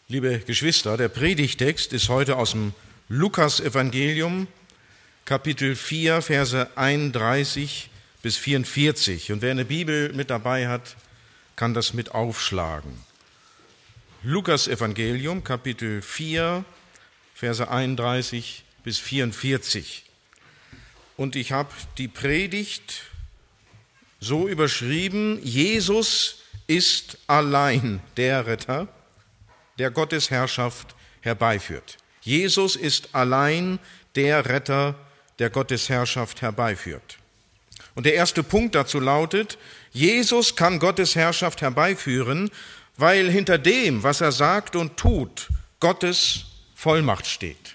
Liebe Geschwister, der Predigtext ist heute aus dem Lukas-Evangelium, Kapitel 4, Verse 31 bis 44. Und wer eine Bibel mit dabei hat, kann das mit aufschlagen. Lukas-Evangelium, Kapitel 4, Verse 31 bis 44. Und ich habe die Predigt so überschrieben: Jesus ist allein der Retter, der Gottes Herrschaft herbeiführt. Jesus ist allein der Retter, der Gottes Herrschaft herbeiführt. Und der erste Punkt dazu lautet: Jesus kann Gottes Herrschaft herbeiführen, weil hinter dem, was er sagt und tut, Gottes Vollmacht steht.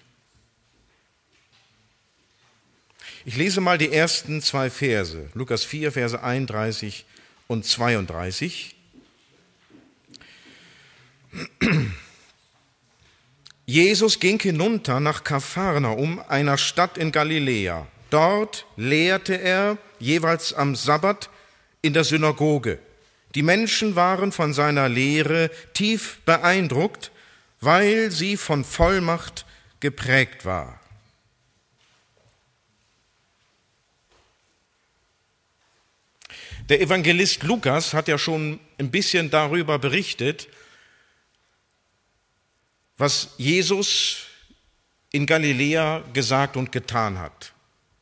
Ich lese mal die ersten zwei Verse, Lukas 4, Verse 31 und 32. Jesus ging hinunter nach Kapharnaum, einer Stadt in Galiläa. Dort lehrte er jeweils am Sabbat in der Synagoge. Die Menschen waren von seiner Lehre tief beeindruckt, weil sie von Vollmacht geprägt war. Der Evangelist Lukas hat ja schon ein bisschen darüber berichtet, was Jesus in Galiläa gesagt und getan hat.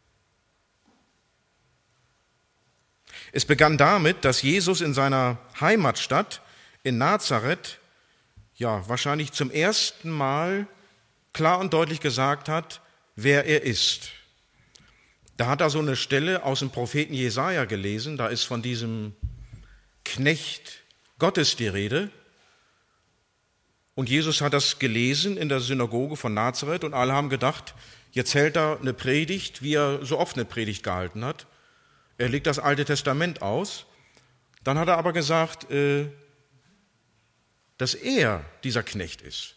Es begann damit, dass Jesus in seiner Heimatstadt in Nazareth wahrscheinlich zum ersten Mal klar und deutlich gesagt hat, wer er ist. Da hat er so eine Stelle aus dem Propheten Jesaja gelesen, da ist von diesem Knecht Gottes die Rede. Und Jesus hat das gelesen in der Synagoge von Nazareth und alle haben gedacht, jetzt hält er eine Predigt, wie er so oft eine Predigt gehalten hat. Er legt das Alte Testament aus. Dann hat er aber gesagt, dass er dieser Knecht ist.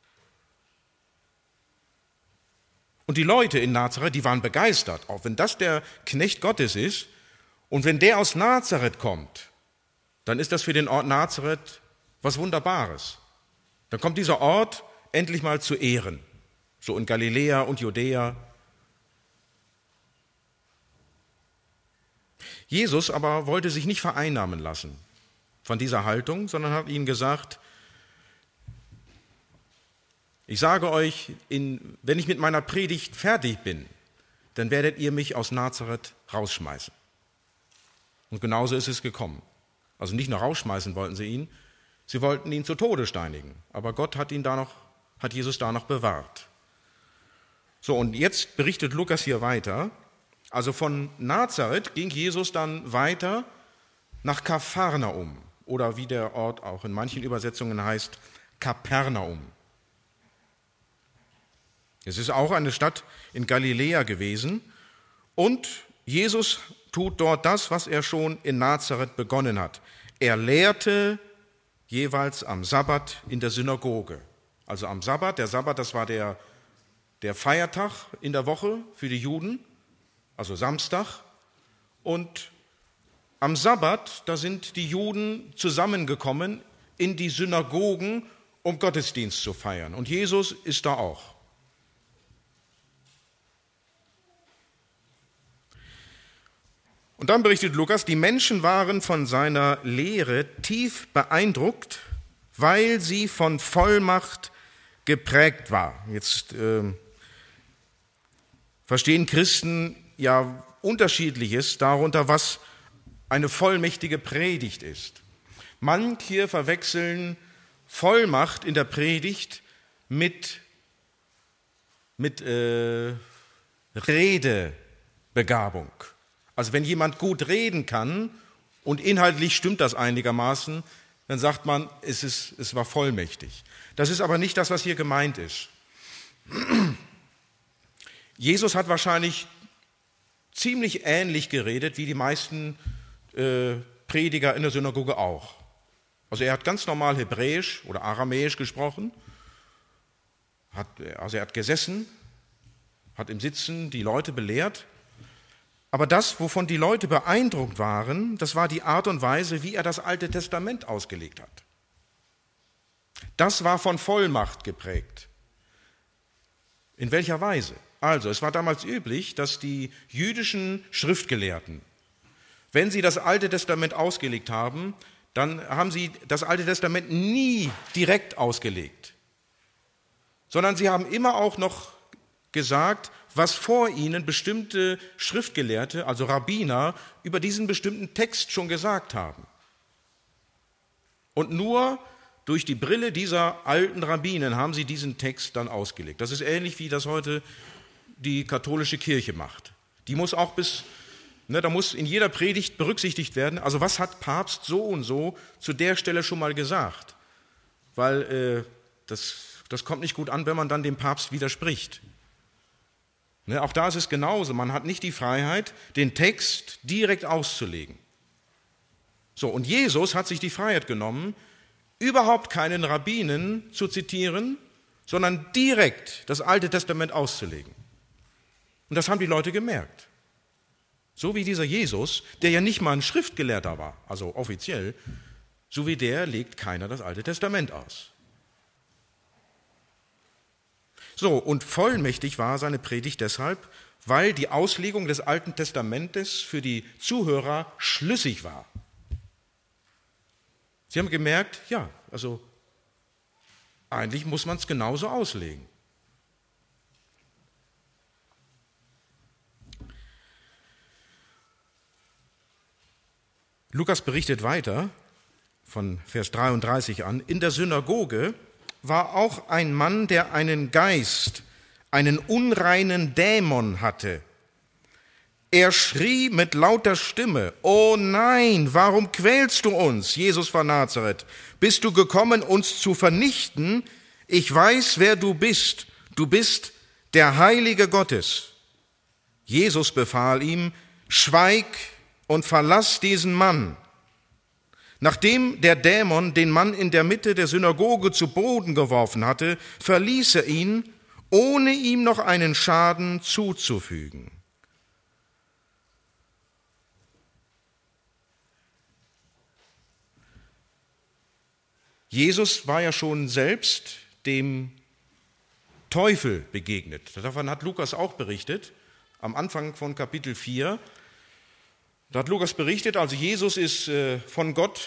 Und die Leute in Nazareth, die waren begeistert, auch wenn das der Knecht Gottes ist. Und wenn der aus Nazareth kommt, dann ist das für den Ort Nazareth was Wunderbares. Dann kommt dieser Ort endlich mal zu Ehren, so in Galiläa und Judäa. Jesus aber wollte sich nicht vereinnahmen lassen von dieser Haltung, sondern hat ihnen gesagt: Ich sage euch, wenn ich mit meiner Predigt fertig bin, dann werdet ihr mich aus Nazareth rausschmeißen. Und genauso ist es gekommen. Also nicht nur rausschmeißen wollten sie ihn, sie wollten ihn zu Tode steinigen. Aber Gott hat Jesus da noch bewahrt. So, und jetzt berichtet Lukas hier weiter. Also von Nazareth ging Jesus dann weiter nach Kapharnaum, oder wie der Ort auch in manchen Übersetzungen heißt, Kapernaum. Es ist auch eine Stadt in Galiläa gewesen und Jesus tut dort das, was er schon in Nazareth begonnen hat. Er lehrte jeweils am Sabbat in der Synagoge. Also am Sabbat, der Sabbat, das war der Feiertag in der Woche für die Juden, also Samstag. Und am Sabbat, da sind die Juden zusammengekommen in die Synagogen, um Gottesdienst zu feiern. Und Jesus ist da auch. Und dann berichtet Lukas, die Menschen waren von seiner Lehre tief beeindruckt, weil sie von Vollmacht geprägt war. Jetzt verstehen Christen ja Unterschiedliches darunter, was eine vollmächtige Predigt ist. Manche verwechseln Vollmacht in der Predigt mit Redebegabung. Also wenn jemand gut reden kann und inhaltlich stimmt das einigermaßen, dann sagt man, es war vollmächtig. Das ist aber nicht das, was hier gemeint ist. Jesus hat wahrscheinlich ziemlich ähnlich geredet wie die meisten Prediger in der Synagoge auch. Also er hat ganz normal Hebräisch oder Aramäisch gesprochen, er hat gesessen, hat im Sitzen die Leute belehrt. Aber das, wovon die Leute beeindruckt waren, das war die Art und Weise, wie er das Alte Testament ausgelegt hat. Das war von Vollmacht geprägt. In welcher Weise? Also, es war damals üblich, dass die jüdischen Schriftgelehrten, wenn sie das Alte Testament ausgelegt haben, dann haben sie das Alte Testament nie direkt ausgelegt, sondern sie haben immer auch noch gesagt, was vor ihnen bestimmte Schriftgelehrte, also Rabbiner, über diesen bestimmten Text schon gesagt haben. Und nur durch die Brille dieser alten Rabbinen haben sie diesen Text dann ausgelegt. Das ist ähnlich, wie das heute die katholische Kirche macht. Die muss auch da muss in jeder Predigt berücksichtigt werden, also was hat Papst so und so zu der Stelle schon mal gesagt? Weil das kommt nicht gut an, wenn man dann dem Papst widerspricht. Auch da ist es genauso. Man hat nicht die Freiheit, den Text direkt auszulegen. So, und Jesus hat sich die Freiheit genommen, überhaupt keinen Rabbinen zu zitieren, sondern direkt das Alte Testament auszulegen. Und das haben die Leute gemerkt. So wie dieser Jesus, der ja nicht mal ein Schriftgelehrter war, also offiziell, so wie der legt keiner das Alte Testament aus. So, und vollmächtig war seine Predigt deshalb, weil die Auslegung des Alten Testamentes für die Zuhörer schlüssig war. Sie haben gemerkt, ja, also eigentlich muss man es genauso auslegen. Lukas berichtet weiter, von Vers 33 an, in der Synagoge war auch ein Mann, der einen Geist, einen unreinen Dämon hatte. Er schrie mit lauter Stimme, »Oh nein, warum quälst du uns, Jesus von Nazareth? Bist du gekommen, uns zu vernichten? Ich weiß, wer du bist der Heilige Gottes.« Jesus befahl ihm, »Schweig und verlass diesen Mann.« Nachdem der Dämon den Mann in der Mitte der Synagoge zu Boden geworfen hatte, verließ er ihn, ohne ihm noch einen Schaden zuzufügen. Jesus war ja schon selbst dem Teufel begegnet. Davon hat Lukas auch berichtet, am Anfang von Kapitel 4. Da hat Lukas berichtet, also Jesus ist von Gott,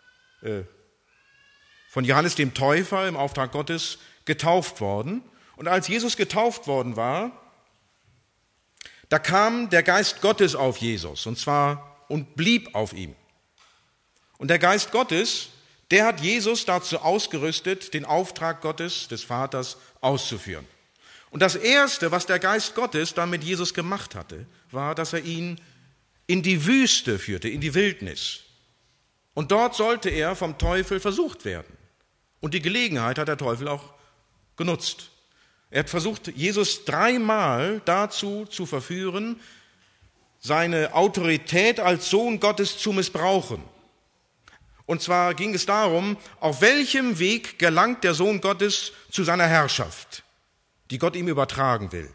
von Johannes dem Täufer im Auftrag Gottes getauft worden. Und als Jesus getauft worden war, da kam der Geist Gottes auf Jesus und blieb auf ihm. Und der Geist Gottes, der hat Jesus dazu ausgerüstet, den Auftrag Gottes, des Vaters, auszuführen. Und das Erste, was der Geist Gottes dann mit Jesus gemacht hatte, war, dass er ihn in die Wüste führte, in die Wildnis. Und dort sollte er vom Teufel versucht werden. Und die Gelegenheit hat der Teufel auch genutzt. Er hat versucht, Jesus 3-mal dazu zu verführen, seine Autorität als Sohn Gottes zu missbrauchen. Und zwar ging es darum, auf welchem Weg gelangt der Sohn Gottes zu seiner Herrschaft, die Gott ihm übertragen will.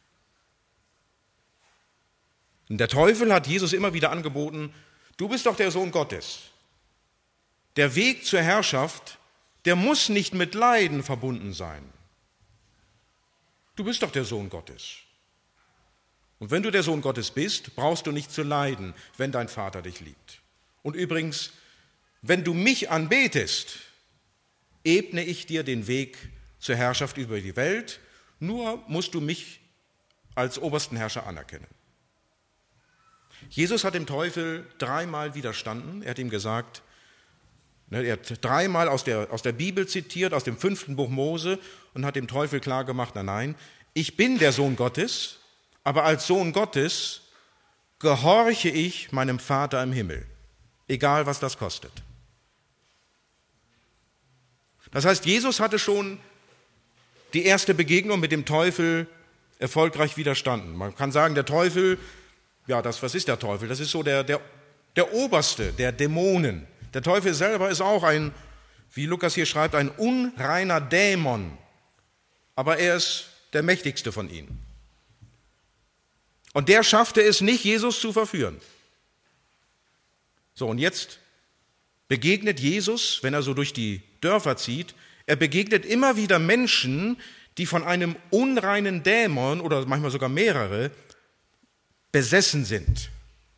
Und der Teufel hat Jesus immer wieder angeboten, du bist doch der Sohn Gottes. Der Weg zur Herrschaft, der muss nicht mit Leiden verbunden sein. Du bist doch der Sohn Gottes. Und wenn du der Sohn Gottes bist, brauchst du nicht zu leiden, wenn dein Vater dich liebt. Und übrigens, wenn du mich anbetest, ebne ich dir den Weg zur Herrschaft über die Welt, nur musst du mich als obersten Herrscher anerkennen. Jesus hat dem Teufel 3-mal widerstanden. Er hat ihm gesagt, er hat 3-mal aus der Bibel zitiert, aus dem 5. Buch Mose und hat dem Teufel klargemacht, nein, ich bin der Sohn Gottes, aber als Sohn Gottes gehorche ich meinem Vater im Himmel, egal was das kostet. Das heißt, Jesus hatte schon die erste Begegnung mit dem Teufel erfolgreich widerstanden. Man kann sagen, der Teufel, was ist der Teufel? Das ist so der Oberste der Dämonen. Der Teufel selber ist auch wie Lukas hier schreibt, ein unreiner Dämon. Aber er ist der mächtigste von ihnen. Und der schaffte es nicht, Jesus zu verführen. So, und jetzt begegnet Jesus, wenn er so durch die Dörfer zieht, Er begegnet immer wieder Menschen, die von einem unreinen Dämon oder manchmal sogar mehrere besessen sind.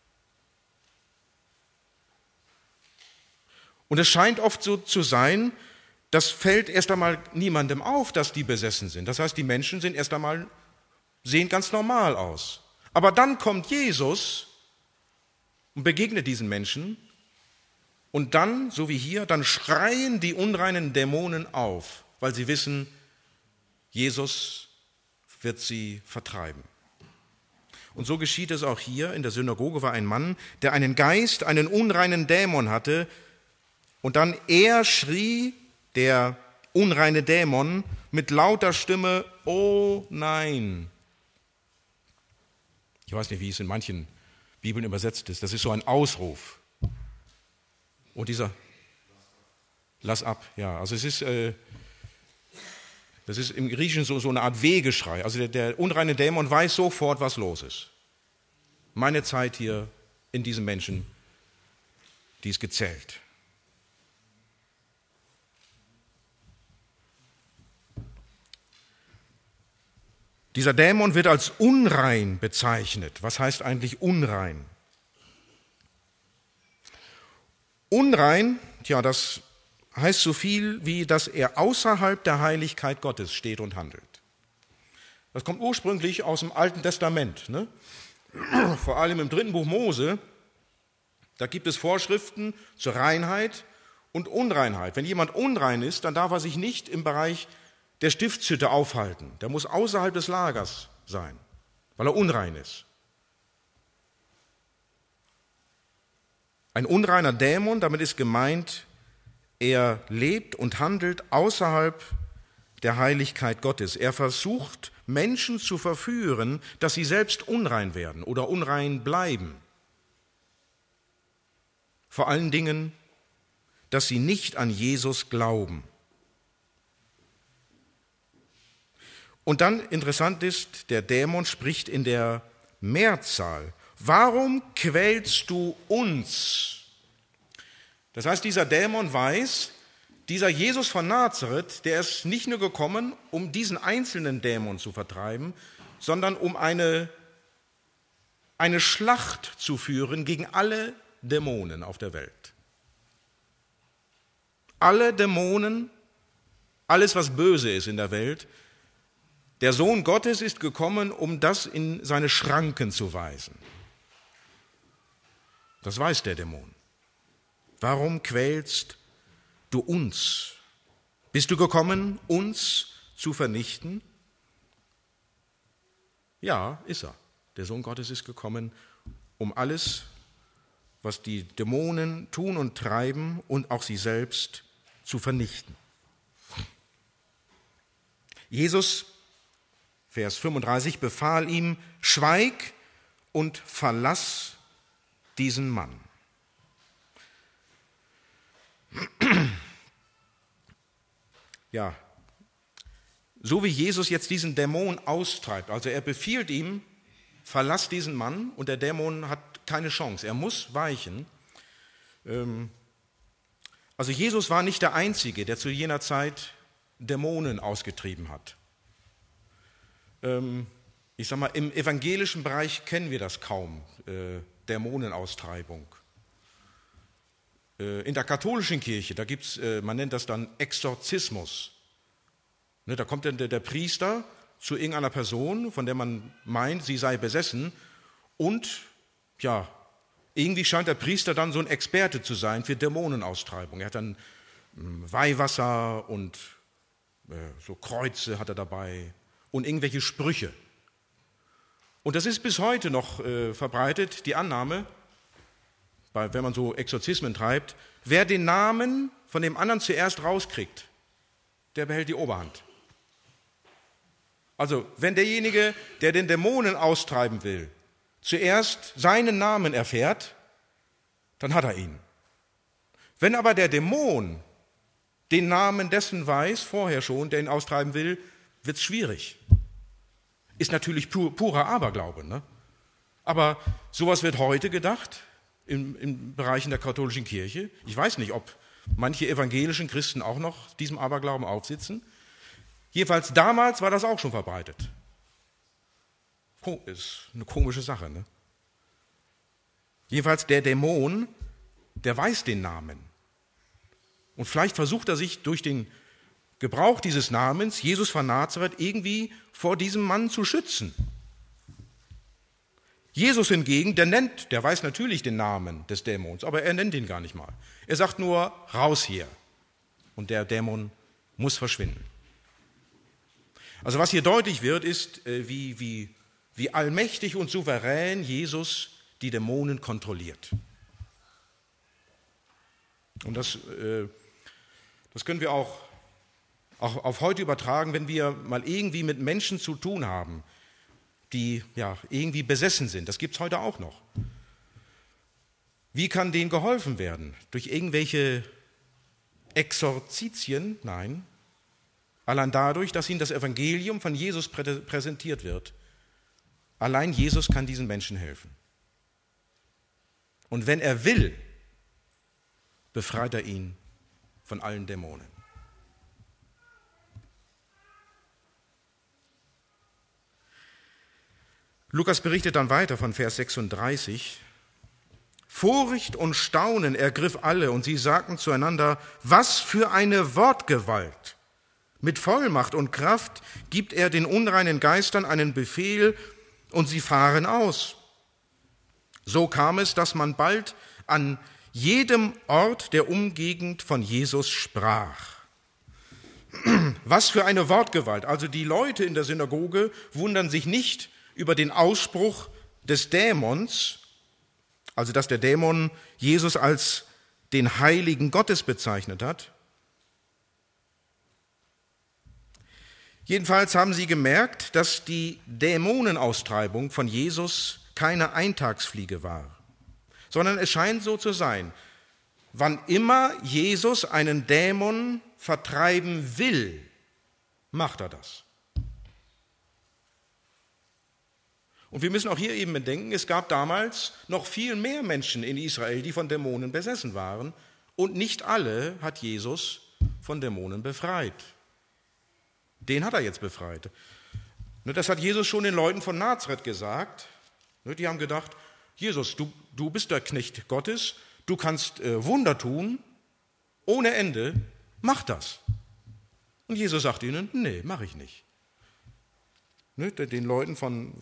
Und es scheint oft so zu sein, das fällt erst einmal niemandem auf, dass die besessen sind. Das heißt, die Menschen sind erst einmal, sehen ganz normal aus. Aber dann kommt Jesus und begegnet diesen Menschen und dann, so wie hier, dann schreien die unreinen Dämonen auf, weil sie wissen, Jesus wird sie vertreiben. Und so geschieht es auch hier. In der Synagoge war ein Mann, der einen Geist, einen unreinen Dämon hatte. Und dann er schrie, der unreine Dämon, mit lauter Stimme, oh nein. Ich weiß nicht, wie es in manchen Bibeln übersetzt ist. Das ist so ein Ausruf. Und dieser, lass ab, ja. Also das ist im Griechischen so eine Art Wehgeschrei. Also der unreine Dämon weiß sofort, was los ist. Meine Zeit hier in diesem Menschen, die ist gezählt. Dieser Dämon wird als unrein bezeichnet. Was heißt eigentlich unrein? Unrein, das heißt so viel wie, dass er außerhalb der Heiligkeit Gottes steht und handelt. Das kommt ursprünglich aus dem Alten Testament, ne? Vor allem im 3. Buch Mose. Da gibt es Vorschriften zur Reinheit und Unreinheit. Wenn jemand unrein ist, dann darf er sich nicht im Bereich der Stiftshütte aufhalten. Der muss außerhalb des Lagers sein, weil er unrein ist. Ein unreiner Dämon, damit ist gemeint, er lebt und handelt außerhalb der Heiligkeit Gottes. Er versucht, Menschen zu verführen, dass sie selbst unrein werden oder unrein bleiben. Vor allen Dingen, dass sie nicht an Jesus glauben. Und dann, interessant ist, der Dämon spricht in der Mehrzahl. Warum quälst du uns? Das heißt, dieser Dämon weiß, dieser Jesus von Nazareth, der ist nicht nur gekommen, um diesen einzelnen Dämon zu vertreiben, sondern um eine Schlacht zu führen gegen alle Dämonen auf der Welt. Alle Dämonen, alles was böse ist in der Welt, der Sohn Gottes ist gekommen, um das in seine Schranken zu weisen. Das weiß der Dämon. Warum quälst du uns? Bist du gekommen, uns zu vernichten? Ja, ist er. Der Sohn Gottes ist gekommen, um alles, was die Dämonen tun und treiben und auch sie selbst zu vernichten. Jesus, Vers 35, befahl ihm, schweig und verlass diesen Mann. Ja, so wie Jesus jetzt diesen Dämon austreibt, also er befiehlt ihm, verlass diesen Mann, und der Dämon hat keine Chance, er muss weichen. Also Jesus war nicht der Einzige, der zu jener Zeit Dämonen ausgetrieben hat. Ich sage mal, im evangelischen Bereich kennen wir das kaum, Dämonenaustreibung. In der katholischen Kirche, da gibt es, man nennt das dann Exorzismus. Ne, da kommt dann der Priester zu irgendeiner Person, von der man meint, sie sei besessen, und ja, irgendwie scheint der Priester dann so ein Experte zu sein für Dämonenaustreibung. Er hat dann Weihwasser und so Kreuze hat er dabei und irgendwelche Sprüche. Und das ist bis heute noch verbreitet, die Annahme, wenn man so Exorzismen treibt, wer den Namen von dem anderen zuerst rauskriegt, der behält die Oberhand. Also, wenn derjenige, der den Dämonen austreiben will, zuerst seinen Namen erfährt, dann hat er ihn. Wenn aber der Dämon den Namen dessen weiß, vorher schon, der ihn austreiben will, wird es schwierig. Ist natürlich purer Aberglaube, ne? Aber sowas wird heute gedacht, in Bereichen der katholischen Kirche. Ich weiß nicht, ob manche evangelischen Christen auch noch diesem Aberglauben aufsitzen. Jedenfalls damals war das auch schon verbreitet. Ist eine komische Sache, ne? Jedenfalls der Dämon, der weiß den Namen. Und vielleicht versucht er sich durch den Gebrauch dieses Namens, Jesus von Nazareth, irgendwie vor diesem Mann zu schützen. Jesus hingegen, der weiß natürlich den Namen des Dämons, aber er nennt ihn gar nicht mal. Er sagt nur, raus hier. Und der Dämon muss verschwinden. Also was hier deutlich wird, ist, wie allmächtig und souverän Jesus die Dämonen kontrolliert. Und das können wir auch auf heute übertragen, wenn wir mal irgendwie mit Menschen zu tun haben, die ja irgendwie besessen sind. Das gibt es heute auch noch. Wie kann denen geholfen werden? Durch irgendwelche Exorzitien? Nein. Allein dadurch, dass ihnen das Evangelium von Jesus präsentiert wird. Allein Jesus kann diesen Menschen helfen. Und wenn er will, befreit er ihn von allen Dämonen. Lukas berichtet dann weiter von Vers 36. Furcht und Staunen ergriff alle und sie sagten zueinander, was für eine Wortgewalt. Mit Vollmacht und Kraft gibt er den unreinen Geistern einen Befehl und sie fahren aus. So kam es, dass man bald an jedem Ort der Umgegend von Jesus sprach. Was für eine Wortgewalt. Also die Leute in der Synagoge wundern sich nicht über den Ausspruch des Dämons, also dass der Dämon Jesus als den Heiligen Gottes bezeichnet hat. Jedenfalls haben sie gemerkt, dass die Dämonenaustreibung von Jesus keine Eintagsfliege war, sondern es scheint so zu sein, wann immer Jesus einen Dämon vertreiben will, macht er das. Und wir müssen auch hier eben bedenken, es gab damals noch viel mehr Menschen in Israel, die von Dämonen besessen waren. Und nicht alle hat Jesus von Dämonen befreit. Den hat er jetzt befreit. Das hat Jesus schon den Leuten von Nazareth gesagt. Die haben gedacht, Jesus, du bist der Knecht Gottes, du kannst Wunder tun, ohne Ende, mach das. Und Jesus sagt ihnen, nee, mache ich nicht. Den Leuten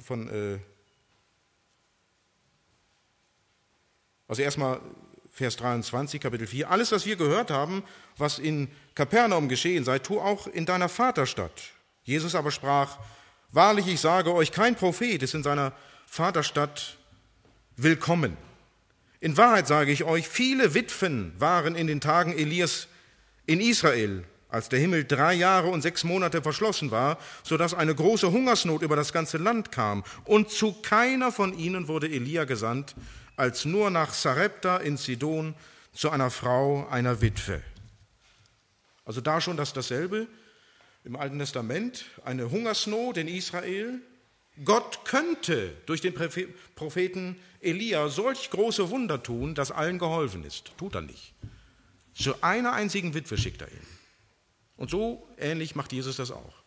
also erstmal Vers 23, Kapitel 4, alles, was wir gehört haben, was in Kapernaum geschehen sei, tu auch in deiner Vaterstadt. Jesus aber sprach, wahrlich, ich sage euch, kein Prophet ist in seiner Vaterstadt willkommen. In Wahrheit sage ich euch, viele Witwen waren in den Tagen Elias in Israel, als der Himmel 3 Jahre und 6 Monate verschlossen war, sodass eine große Hungersnot über das ganze Land kam. Und zu keiner von ihnen wurde Elia gesandt, als nur nach Sarepta in Sidon zu einer Frau, einer Witwe. Also da schon dasselbe im Alten Testament, eine Hungersnot in Israel. Gott könnte durch den Propheten Elia solch große Wunder tun, dass allen geholfen ist. Tut er nicht. Zu einer einzigen Witwe schickt er ihn. Und so ähnlich macht Jesus das auch.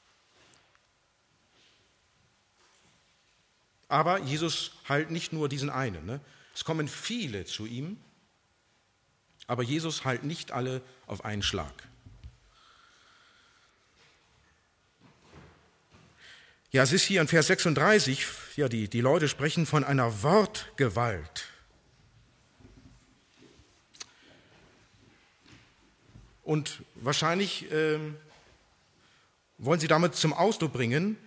Aber Jesus heilt nicht nur diesen einen. Es kommen viele zu ihm, aber Jesus heilt nicht alle auf einen Schlag. Ja, es ist hier in Vers 36, ja, die Leute sprechen von einer Wortgewalt. Und wahrscheinlich wollen sie damit zum Ausdruck bringen,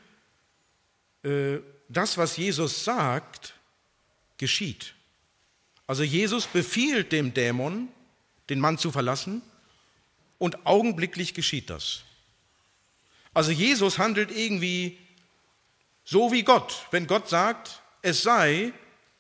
das, was Jesus sagt, geschieht. Also Jesus befiehlt dem Dämon, den Mann zu verlassen, und augenblicklich geschieht das. Also Jesus handelt irgendwie so wie Gott. Wenn Gott sagt, es sei,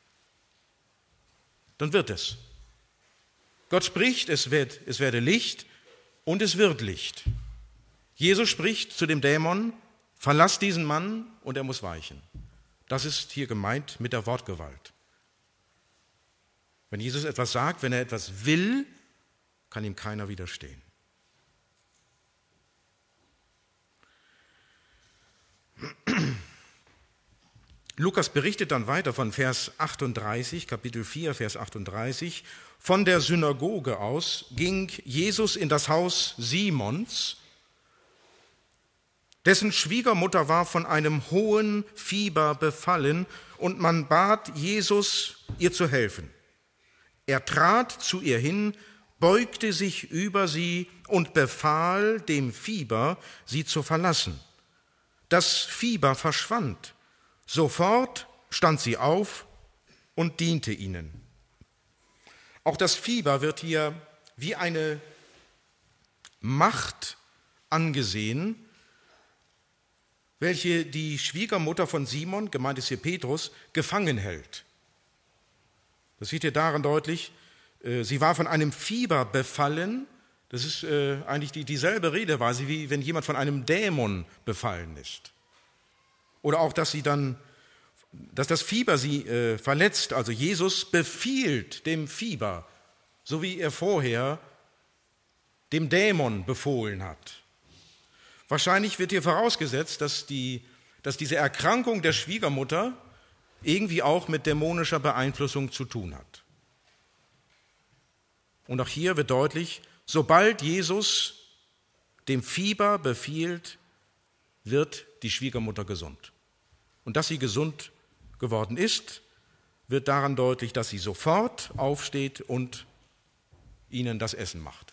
dann wird es. Gott spricht, es werde Licht, und es wird Licht. Jesus spricht zu dem Dämon, verlass diesen Mann und er muss weichen. Das ist hier gemeint mit der Wortgewalt. Wenn Jesus etwas sagt, wenn er etwas will, kann ihm keiner widerstehen. Lukas berichtet dann weiter von Vers 38, Kapitel 4, Vers 38. Von der Synagoge aus ging Jesus in das Haus Simons, dessen Schwiegermutter war von einem hohen Fieber befallen, und man bat Jesus, ihr zu helfen. Er trat zu ihr hin, beugte sich über sie und befahl dem Fieber, sie zu verlassen. Das Fieber verschwand. Sofort stand sie auf und diente ihnen. Auch das Fieber wird hier wie eine Macht angesehen, welche die Schwiegermutter von Simon, gemeint ist hier Petrus, gefangen hält. Das wird hier daran deutlich, sie war von einem Fieber befallen. Das ist eigentlich dieselbe Redeweise, wie wenn jemand von einem Dämon befallen ist. Oder auch, dass das Fieber sie verletzt. Also Jesus befiehlt dem Fieber, so wie er vorher dem Dämon befohlen hat. Wahrscheinlich wird hier vorausgesetzt, dass diese Erkrankung der Schwiegermutter irgendwie auch mit dämonischer Beeinflussung zu tun hat. Und auch hier wird deutlich, sobald Jesus dem Fieber befiehlt, wird die Schwiegermutter gesund. Und dass sie gesund geworden ist, wird daran deutlich, dass sie sofort aufsteht und ihnen das Essen macht.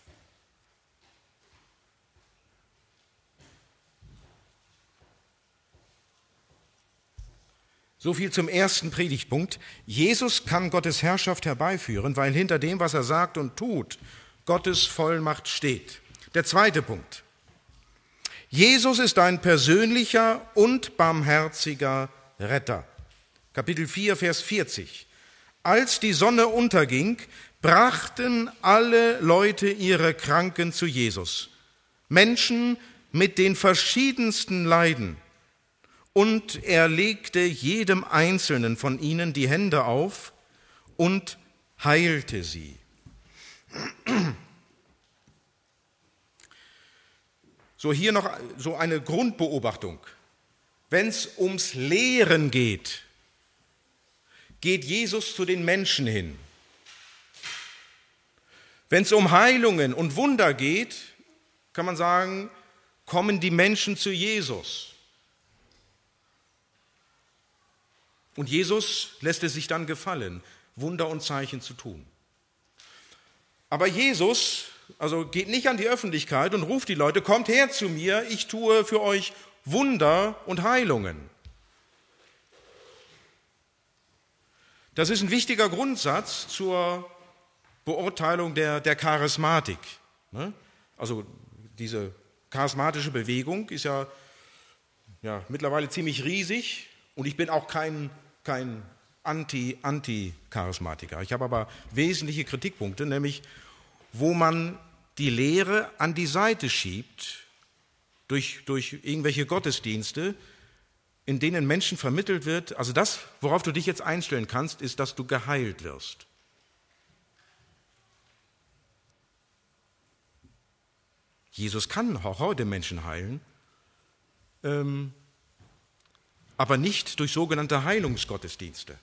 So viel zum ersten Predigtpunkt. Jesus kann Gottes Herrschaft herbeiführen, weil hinter dem, was er sagt und tut, Gottes Vollmacht steht. Der zweite Punkt. Jesus ist ein persönlicher und barmherziger Retter. Kapitel 4, Vers 40. Als die Sonne unterging, brachten alle Leute ihre Kranken zu Jesus. Menschen mit den verschiedensten Leiden. Und er legte jedem Einzelnen von ihnen die Hände auf und heilte sie. So, hier noch so eine Grundbeobachtung. Wenn es ums Lehren geht, geht Jesus zu den Menschen hin. Wenn es um Heilungen und Wunder geht, kann man sagen, kommen die Menschen zu Jesus. Und Jesus lässt es sich dann gefallen, Wunder und Zeichen zu tun. Aber Jesus geht nicht an die Öffentlichkeit und ruft die Leute, kommt her zu mir, ich tue für euch Wunder und Heilungen. Das ist ein wichtiger Grundsatz zur Beurteilung der Charismatik. Also diese charismatische Bewegung ist ja mittlerweile ziemlich riesig und ich bin auch kein Anti-Charismatiker. Ich habe aber wesentliche Kritikpunkte, nämlich wo man die Lehre an die Seite schiebt durch irgendwelche Gottesdienste, in denen Menschen vermittelt wird, also das, worauf du dich jetzt einstellen kannst, ist, dass du geheilt wirst. Jesus kann auch heute Menschen heilen, aber nicht durch sogenannte Heilungsgottesdienste.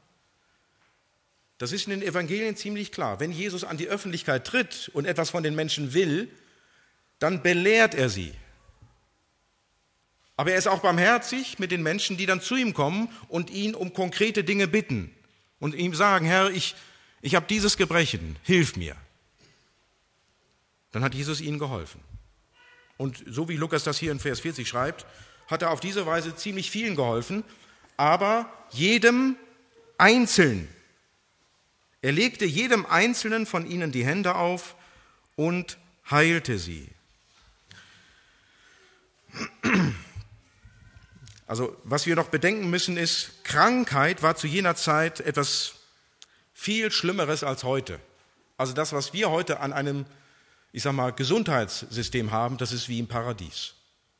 Das ist in den Evangelien ziemlich klar. Wenn Jesus an die Öffentlichkeit tritt und etwas von den Menschen will, dann belehrt er sie. Aber er ist auch barmherzig mit den Menschen, die dann zu ihm kommen und ihn um konkrete Dinge bitten und ihm sagen, Herr, ich habe dieses Gebrechen, hilf mir. Dann hat Jesus ihnen geholfen. Und so wie Lukas das hier in Vers 40 schreibt, hat er auf diese Weise ziemlich vielen geholfen, aber jedem einzeln. Er legte jedem Einzelnen von ihnen die Hände auf und heilte sie. Also was wir noch bedenken müssen ist, Krankheit war zu jener Zeit etwas viel Schlimmeres als heute. Also das, was wir heute an einem, Gesundheitssystem haben, das ist wie im Paradies.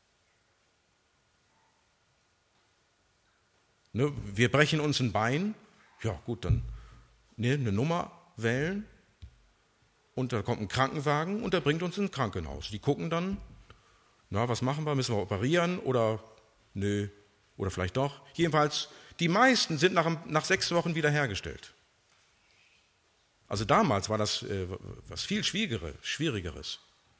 Wir brechen uns ein Bein, ja gut, dann eine Nummer wählen und da kommt ein Krankenwagen und der bringt uns ins Krankenhaus. Die gucken dann, na, was machen wir, müssen wir operieren oder nö, oder vielleicht doch. Jedenfalls, die meisten sind nach 6 Wochen wiederhergestellt. Also damals war das was viel Schwierigeres.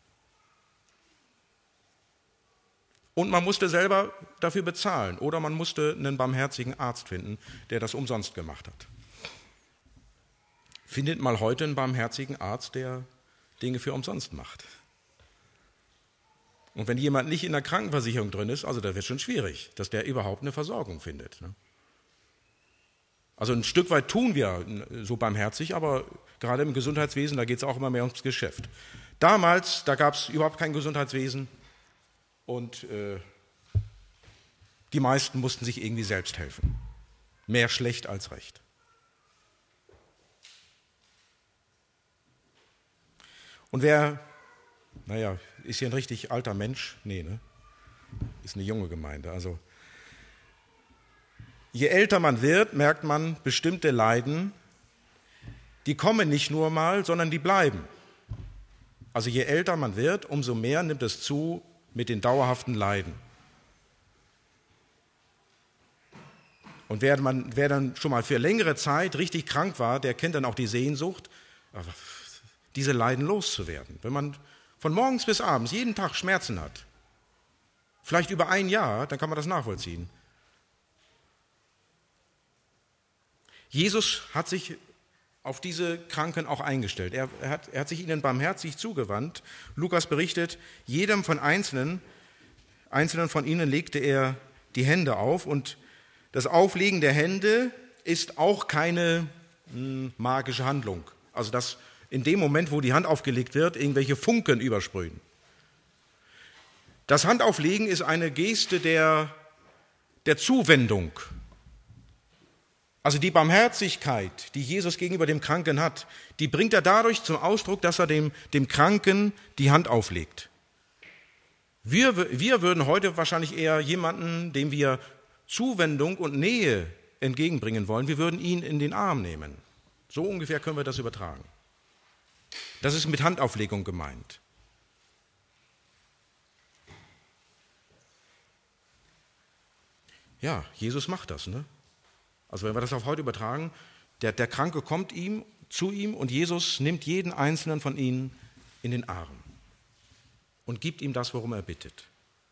Und man musste selber dafür bezahlen oder man musste einen barmherzigen Arzt finden, der das umsonst gemacht hat. Findet mal heute einen barmherzigen Arzt, der Dinge für umsonst macht. Und wenn jemand nicht in der Krankenversicherung drin ist, also da wird schon schwierig, dass der überhaupt eine Versorgung findet. Also ein Stück weit tun wir so barmherzig, aber gerade im Gesundheitswesen, da geht es auch immer mehr ums Geschäft. Damals, da gab es überhaupt kein Gesundheitswesen und die meisten mussten sich irgendwie selbst helfen. Mehr schlecht als recht. Und wer, ist hier ein richtig alter Mensch? Nee, ne? Ist eine junge Gemeinde. Also je älter man wird, merkt man, bestimmte Leiden, die kommen nicht nur mal, sondern die bleiben. Also je älter man wird, umso mehr nimmt es zu mit den dauerhaften Leiden. Und wer dann schon mal für längere Zeit richtig krank war, der kennt dann auch die Sehnsucht, diese Leiden loszuwerden. Wenn man von morgens bis abends jeden Tag Schmerzen hat, vielleicht über ein Jahr, dann kann man das nachvollziehen. Jesus hat sich auf diese Kranken auch eingestellt. Er hat sich ihnen barmherzig zugewandt. Lukas berichtet, jedem von Einzelnen von ihnen legte er die Hände auf. Und das Auflegen der Hände ist auch keine magische Handlung. Also dass in dem Moment, wo die Hand aufgelegt wird, irgendwelche Funken übersprühen. Das Handauflegen ist eine Geste der Zuwendung. Also die Barmherzigkeit, die Jesus gegenüber dem Kranken hat, die bringt er dadurch zum Ausdruck, dass er dem Kranken die Hand auflegt. Wir würden heute wahrscheinlich eher jemanden, dem wir Zuwendung und Nähe entgegenbringen wollen, wir würden ihn in den Arm nehmen. So ungefähr können wir das übertragen. Das ist mit Handauflegung gemeint. Ja, Jesus macht das, ne? Also wenn wir das auf heute übertragen, der Kranke kommt zu ihm und Jesus nimmt jeden einzelnen von ihnen in den Arm und gibt ihm das, worum er bittet.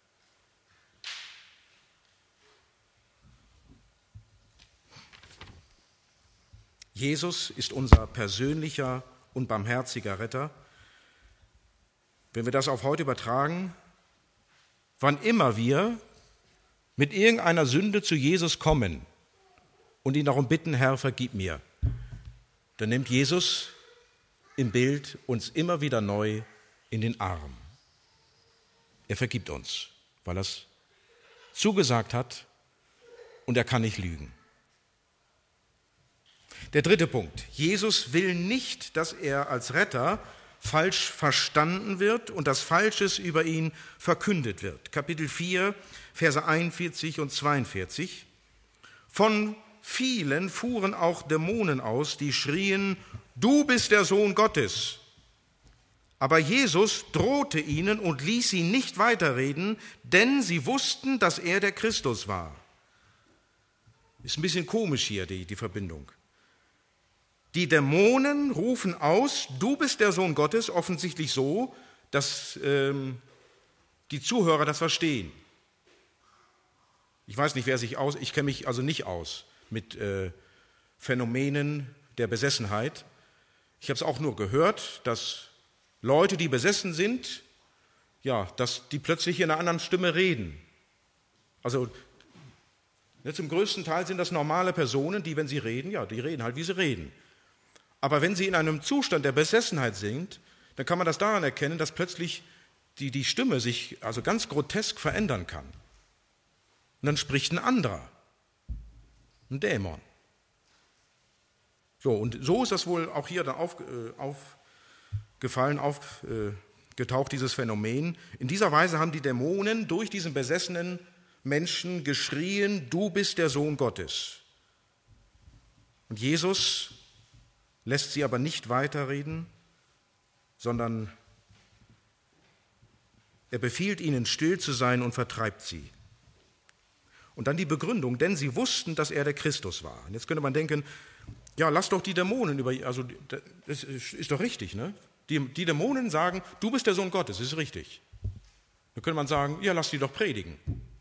Jesus ist unser persönlicher und barmherziger Retter. Wenn wir das auf heute übertragen, wann immer wir mit irgendeiner Sünde zu Jesus kommen und ihn darum bitten, Herr, vergib mir, dann nimmt Jesus im Bild uns immer wieder neu in den Arm. Er vergibt uns, weil er es zugesagt hat und er kann nicht lügen. Der dritte Punkt. Jesus will nicht, dass er als Retter falsch verstanden wird und dass Falsches über ihn verkündet wird. Kapitel 4, Verse 41 und 42. Von vielen fuhren auch Dämonen aus, die schrien, du bist der Sohn Gottes. Aber Jesus drohte ihnen und ließ sie nicht weiterreden, denn sie wussten, dass er der Christus war. Ist ein bisschen komisch hier, die Verbindung. Die Dämonen rufen aus, du bist der Sohn Gottes, offensichtlich so, dass die Zuhörer das verstehen. Ich weiß nicht, ich kenne mich also nicht aus mit Phänomenen der Besessenheit. Ich habe es auch nur gehört, dass Leute, die besessen sind, ja, dass die plötzlich in einer anderen Stimme reden. Also zum größten Teil sind das normale Personen, die, wenn sie reden, ja, die reden halt, wie sie reden. Aber wenn sie in einem Zustand der Besessenheit sind, dann kann man das daran erkennen, dass plötzlich die Stimme sich also ganz grotesk verändern kann. Und dann spricht ein anderer, ein Dämon. So, und so ist das wohl auch hier dann aufgetaucht, dieses Phänomen. In dieser Weise haben die Dämonen durch diesen besessenen Menschen geschrien, du bist der Sohn Gottes. Und Jesus lässt sie aber nicht weiterreden, sondern er befiehlt ihnen, still zu sein und vertreibt sie. Und dann die Begründung, denn sie wussten, dass er der Christus war. Und jetzt könnte man denken, ja, lass doch die Dämonen also das ist doch richtig, ne? Die Dämonen sagen, du bist der Sohn Gottes, das ist richtig. Dann könnte man sagen, ja, lass die doch predigen.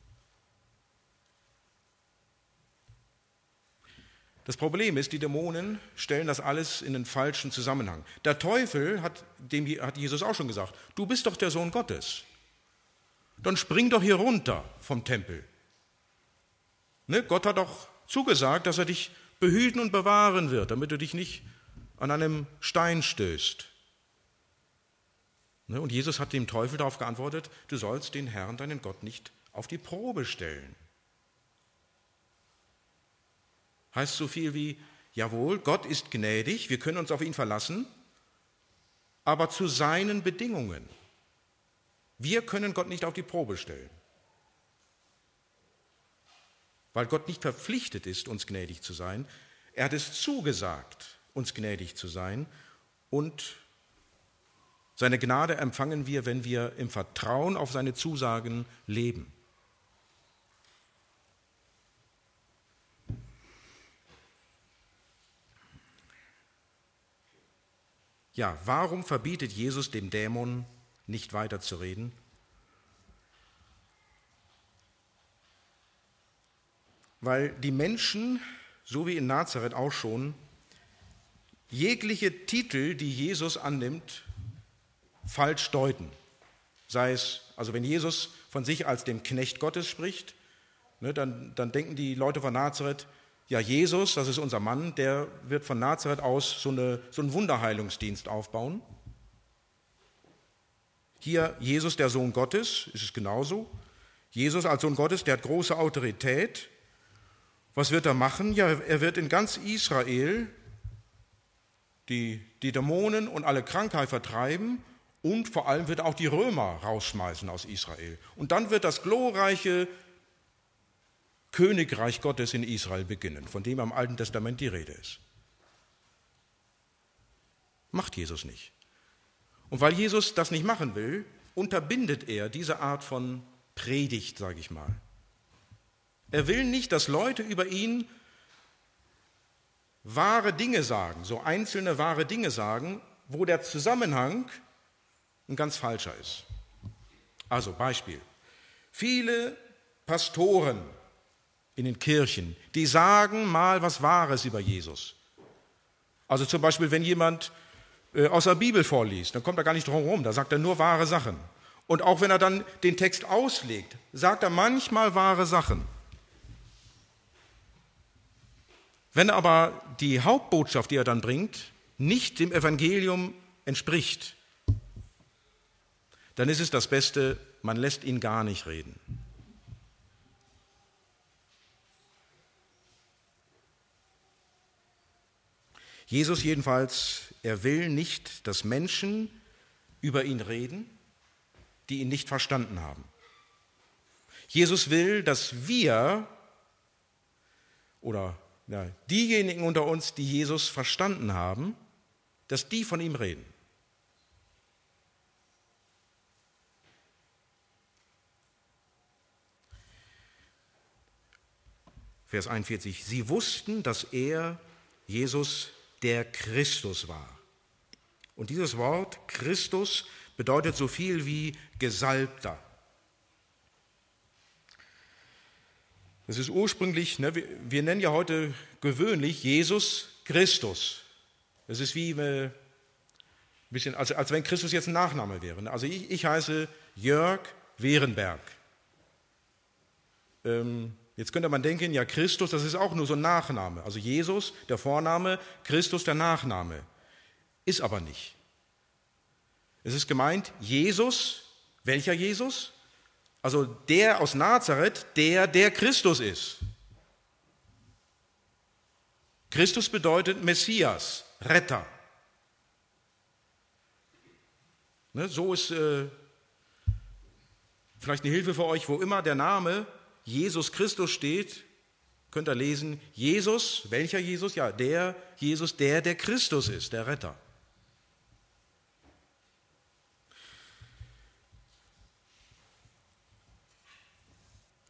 Das Problem ist, die Dämonen stellen das alles in den falschen Zusammenhang. Der Teufel hat Jesus auch schon gesagt, du bist doch der Sohn Gottes. Dann spring doch hier runter vom Tempel. Ne? Gott hat doch zugesagt, dass er dich behüten und bewahren wird, damit du dich nicht an einem Stein stößt. Ne? Und Jesus hat dem Teufel darauf geantwortet, du sollst den Herrn, deinen Gott, nicht auf die Probe stellen. Heißt so viel wie, jawohl, Gott ist gnädig, wir können uns auf ihn verlassen, aber zu seinen Bedingungen. Wir können Gott nicht auf die Probe stellen, weil Gott nicht verpflichtet ist, uns gnädig zu sein. Er hat es zugesagt, uns gnädig zu sein, und seine Gnade empfangen wir, wenn wir im Vertrauen auf seine Zusagen leben. Ja, warum verbietet Jesus dem Dämon, nicht weiterzureden? Weil die Menschen, so wie in Nazareth auch schon, jegliche Titel, die Jesus annimmt, falsch deuten. Sei es, also wenn Jesus von sich als dem Knecht Gottes spricht, ne, dann denken die Leute von Nazareth, ja, Jesus, das ist unser Mann, der wird von Nazareth aus so einen Wunderheilungsdienst aufbauen. Hier Jesus, der Sohn Gottes, ist es genauso. Jesus als Sohn Gottes, der hat große Autorität. Was wird er machen? Ja, er wird in ganz Israel die Dämonen und alle Krankheit vertreiben, und vor allem wird er auch die Römer rausschmeißen aus Israel. Und dann wird das glorreiche Königreich Gottes in Israel beginnen, von dem im Alten Testament die Rede ist. Macht Jesus nicht. Und weil Jesus das nicht machen will, unterbindet er diese Art von Predigt, sage ich mal. Er will nicht, dass Leute über ihn wahre Dinge sagen, so einzelne wahre Dinge sagen, wo der Zusammenhang ein ganz falscher ist. Also Beispiel. Viele Pastoren in den Kirchen, die sagen mal was Wahres über Jesus. Also zum Beispiel, wenn jemand aus der Bibel vorliest, dann kommt er gar nicht drum herum, da sagt er nur wahre Sachen. Und auch wenn er dann den Text auslegt, sagt er manchmal wahre Sachen. Wenn aber die Hauptbotschaft, die er dann bringt, nicht dem Evangelium entspricht, dann ist es das Beste, man lässt ihn gar nicht reden. Jesus jedenfalls, er will nicht, dass Menschen über ihn reden, die ihn nicht verstanden haben. Jesus will, dass wir oder diejenigen unter uns, die Jesus verstanden haben, dass die von ihm reden. Vers 41, sie wussten, dass er, Jesus, der Christus war. Und dieses Wort Christus bedeutet so viel wie Gesalbter. Das ist ursprünglich, wir nennen ja heute gewöhnlich Jesus Christus. Das ist wie ein bisschen, als wenn Christus jetzt ein Nachname wäre. Also ich heiße Jörg Werenberg. Jetzt könnte man denken, ja, Christus, das ist auch nur so ein Nachname. Also Jesus, der Vorname, Christus, der Nachname. Ist aber nicht. Es ist gemeint, Jesus, welcher Jesus? Also der aus Nazareth, der Christus ist. Christus bedeutet Messias, Retter. So ist vielleicht eine Hilfe für euch, wo immer der Name Jesus Christus steht, könnt ihr lesen, Jesus, welcher Jesus? Ja, der Jesus, der Christus ist, der Retter.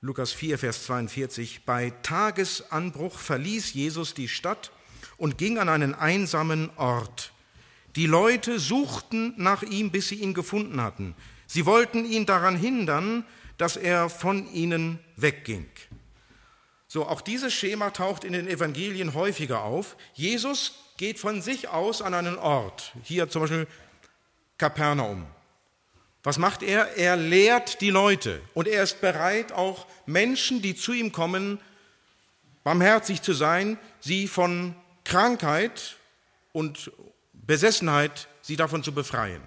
Lukas 4, Vers 42, bei Tagesanbruch verließ Jesus die Stadt und ging an einen einsamen Ort. Die Leute suchten nach ihm, bis sie ihn gefunden hatten. Sie wollten ihn daran hindern, dass er von ihnen wegging. So, auch dieses Schema taucht in den Evangelien häufiger auf. Jesus geht von sich aus an einen Ort, hier zum Beispiel Kapernaum. Was macht er? Er lehrt die Leute und er ist bereit, auch Menschen, die zu ihm kommen, barmherzig zu sein, sie von Krankheit und Besessenheit, sie davon zu befreien.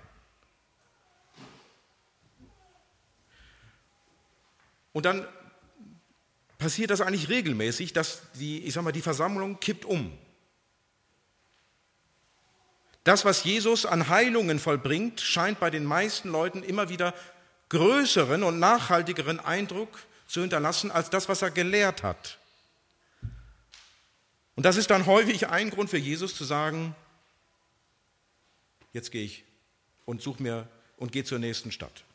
Und dann passiert das eigentlich regelmäßig, dass die Versammlung kippt um. Das, was Jesus an Heilungen vollbringt, scheint bei den meisten Leuten immer wieder größeren und nachhaltigeren Eindruck zu hinterlassen, als das, was er gelehrt hat. Und das ist dann häufig ein Grund für Jesus zu sagen, jetzt gehe ich und suche mir und gehe zur nächsten Stadt.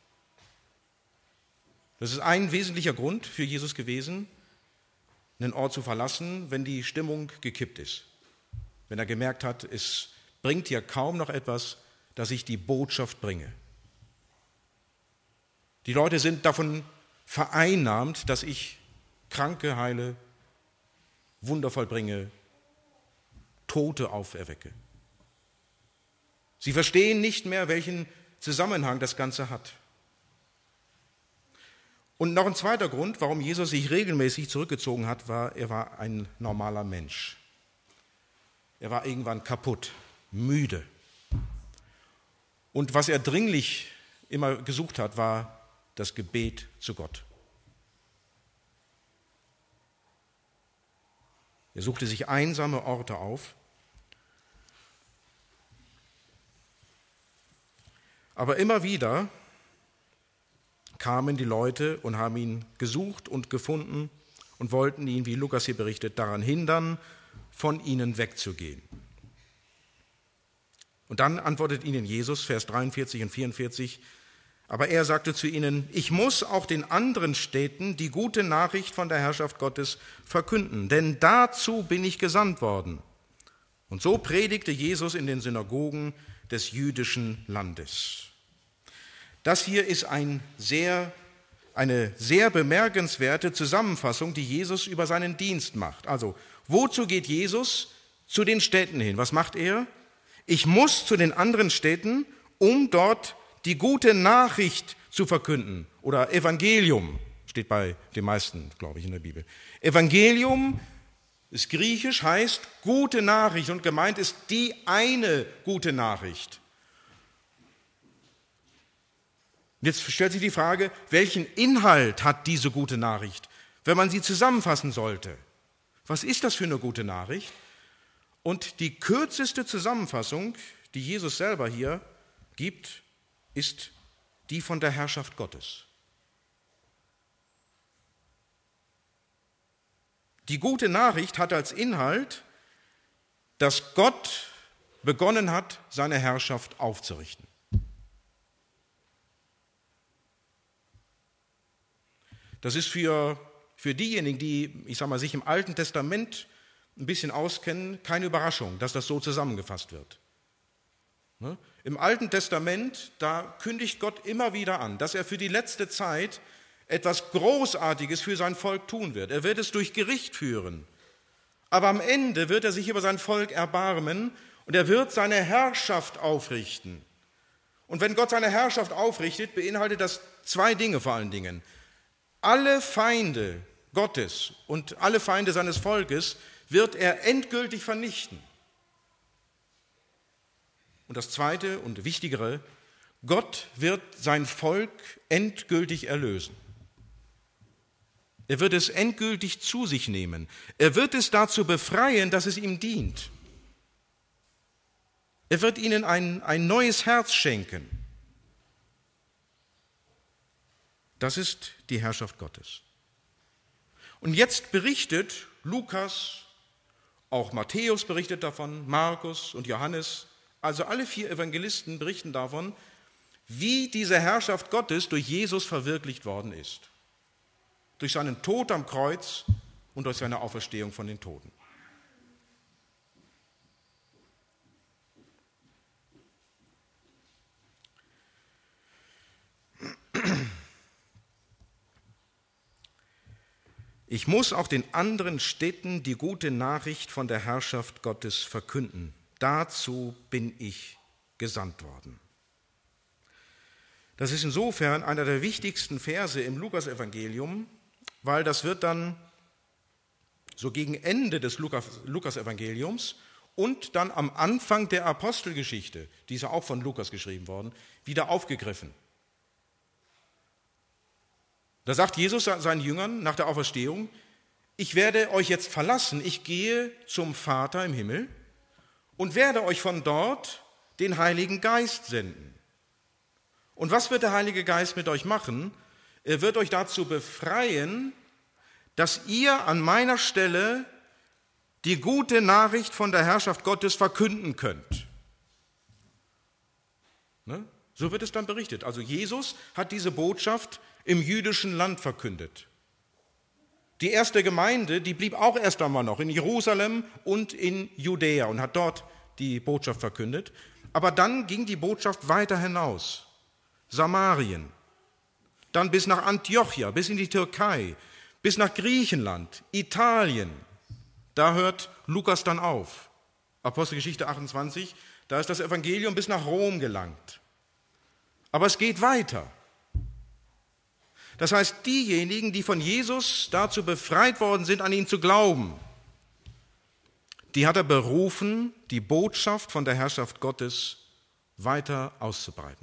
Das ist ein wesentlicher Grund für Jesus gewesen, einen Ort zu verlassen, wenn die Stimmung gekippt ist. Wenn er gemerkt hat, es bringt hier kaum noch etwas, dass ich die Botschaft bringe. Die Leute sind davon vereinnahmt, dass ich Kranke heile, Wunder vollbringe, Tote auferwecke. Sie verstehen nicht mehr, welchen Zusammenhang das Ganze hat. Und noch ein zweiter Grund, warum Jesus sich regelmäßig zurückgezogen hat, war, er war ein normaler Mensch. Er war irgendwann kaputt, müde. Und was er dringlich immer gesucht hat, war das Gebet zu Gott. Er suchte sich einsame Orte auf. Aber immer wieder kamen die Leute und haben ihn gesucht und gefunden und wollten ihn, wie Lukas hier berichtet, daran hindern, von ihnen wegzugehen. Und dann antwortet ihnen Jesus, Vers 43 und 44, aber er sagte zu ihnen, ich muss auch den anderen Städten die gute Nachricht von der Herrschaft Gottes verkünden, denn dazu bin ich gesandt worden. Und so predigte Jesus in den Synagogen des jüdischen Landes. Das hier ist eine sehr bemerkenswerte Zusammenfassung, die Jesus über seinen Dienst macht. Also, wozu geht Jesus? Zu den Städten hin. Was macht er? Ich muss zu den anderen Städten, um dort die gute Nachricht zu verkünden. Oder Evangelium, steht bei den meisten, glaube ich, in der Bibel. Evangelium ist griechisch, heißt gute Nachricht und gemeint ist die eine gute Nachricht. Jetzt stellt sich die Frage, welchen Inhalt hat diese gute Nachricht, wenn man sie zusammenfassen sollte? Was ist das für eine gute Nachricht? Und die kürzeste Zusammenfassung, die Jesus selber hier gibt, ist die von der Herrschaft Gottes. Die gute Nachricht hat als Inhalt, dass Gott begonnen hat, seine Herrschaft aufzurichten. Das ist für diejenigen, die, sich im Alten Testament ein bisschen auskennen, keine Überraschung, dass das so zusammengefasst wird. Im Alten Testament, da kündigt Gott immer wieder an, dass er für die letzte Zeit etwas Großartiges für sein Volk tun wird. Er wird es durch Gericht führen. Aber am Ende wird er sich über sein Volk erbarmen und er wird seine Herrschaft aufrichten. Und wenn Gott seine Herrschaft aufrichtet, beinhaltet das zwei Dinge vor allen Dingen. Alle Feinde Gottes und alle Feinde seines Volkes wird er endgültig vernichten. Und das Zweite und Wichtigere, Gott wird sein Volk endgültig erlösen. Er wird es endgültig zu sich nehmen. Er wird es dazu befreien, dass es ihm dient. Er wird ihnen ein neues Herz schenken. Das ist die Herrschaft Gottes. Und jetzt berichtet Lukas, auch Matthäus berichtet davon, Markus und Johannes, also alle 4 Evangelisten berichten davon, wie diese Herrschaft Gottes durch Jesus verwirklicht worden ist. durch seinen Tod am Kreuz und durch seine Auferstehung von den Toten. Ich muss auch den anderen Städten die gute Nachricht von der Herrschaft Gottes verkünden. Dazu bin ich gesandt worden. Das ist insofern einer der wichtigsten Verse im Lukasevangelium, weil das wird dann so gegen Ende des Lukasevangeliums und dann am Anfang der Apostelgeschichte, die ist ja auch von Lukas geschrieben worden, wieder aufgegriffen. Da sagt Jesus seinen Jüngern nach der Auferstehung: Ich werde euch jetzt verlassen, ich gehe zum Vater im Himmel und werde euch von dort den Heiligen Geist senden. Und was wird der Heilige Geist mit euch machen? Er wird euch dazu befreien, dass ihr an meiner Stelle die gute Nachricht von der Herrschaft Gottes verkünden könnt. Ne? So wird es dann berichtet. Also Jesus hat diese Botschaft im jüdischen Land verkündet. Die erste Gemeinde, die blieb auch erst einmal noch in Jerusalem und in Judäa und hat dort die Botschaft verkündet. Aber dann ging die Botschaft weiter hinaus. Samarien, dann bis nach Antiochia, bis in die Türkei, bis nach Griechenland, Italien. Da hört Lukas dann auf. Apostelgeschichte 28, da ist das Evangelium bis nach Rom gelangt. Aber es geht weiter. Das heißt, diejenigen, die von Jesus dazu befreit worden sind, an ihn zu glauben, die hat er berufen, die Botschaft von der Herrschaft Gottes weiter auszubreiten.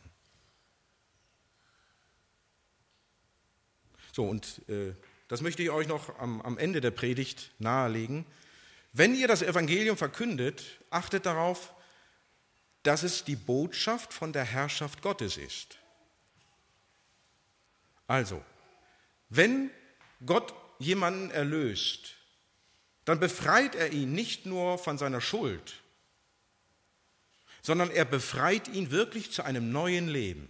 So, und das möchte ich euch noch am Ende der Predigt nahelegen. Wenn ihr das Evangelium verkündet, achtet darauf, dass es die Botschaft von der Herrschaft Gottes ist. Also, wenn Gott jemanden erlöst, dann befreit er ihn nicht nur von seiner Schuld, sondern er befreit ihn wirklich zu einem neuen Leben.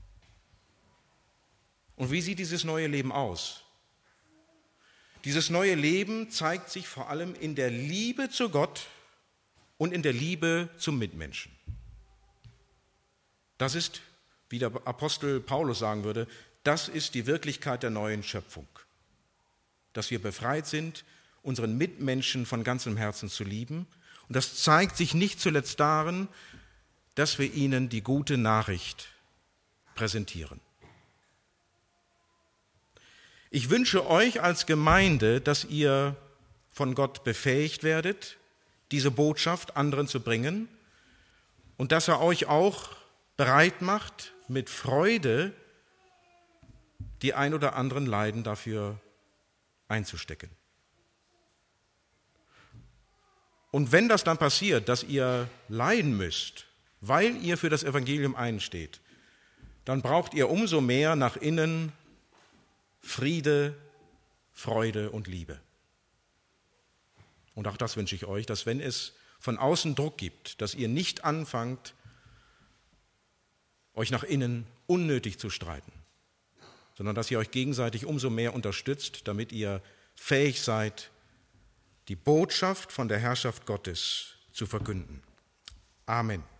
Und wie sieht dieses neue Leben aus? Dieses neue Leben zeigt sich vor allem in der Liebe zu Gott und in der Liebe zum Mitmenschen. Das ist, wie der Apostel Paulus sagen würde, das ist die Wirklichkeit der neuen Schöpfung. Dass wir befreit sind, unseren Mitmenschen von ganzem Herzen zu lieben. Und das zeigt sich nicht zuletzt darin, dass wir ihnen die gute Nachricht präsentieren. Ich wünsche euch als Gemeinde, dass ihr von Gott befähigt werdet, diese Botschaft anderen zu bringen und dass er euch auch bereit macht, mit Freude die ein oder anderen Leiden dafür einzustecken. Und wenn das dann passiert, dass ihr leiden müsst, weil ihr für das Evangelium einsteht, dann braucht ihr umso mehr nach innen Friede, Freude und Liebe. Und auch das wünsche ich euch, dass wenn es von außen Druck gibt, dass ihr nicht anfangt, euch nach innen unnötig zu streiten, sondern dass ihr euch gegenseitig umso mehr unterstützt, damit ihr fähig seid, die Botschaft von der Herrschaft Gottes zu verkünden. Amen.